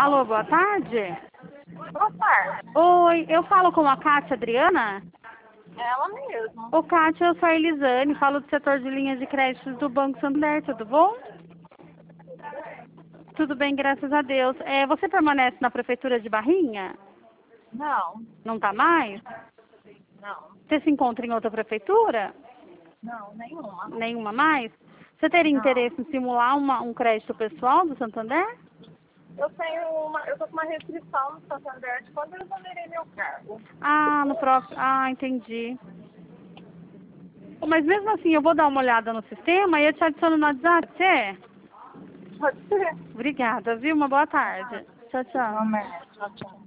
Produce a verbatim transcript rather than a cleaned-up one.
Alô, boa tarde. Boa tarde. Oi, eu falo com a Kátia Adriana? Ela mesma. Ô, Kátia, eu sou a Elisane, falo do setor de linhas de créditos do Banco Santander, tudo bom? Tudo bem, graças a Deus. É, você permanece na Prefeitura de Barrinha? Não, Não tá mais? não, Você se encontra em outra prefeitura? não, nenhuma. Nenhuma mais? Você teria Não. interesse em simular uma, um crédito pessoal do Santander? Eu tenho uma, eu tô com uma restrição no Santander de quando eu exonerei meu cargo. Ah, no próximo. Ah, entendi. Mas mesmo assim, eu vou dar uma olhada no sistema e eu te adiciono no WhatsApp, você? Pode ser. Obrigada, viu? Uma boa tarde. Tchau, tchau. Amém. Tchau, tchau.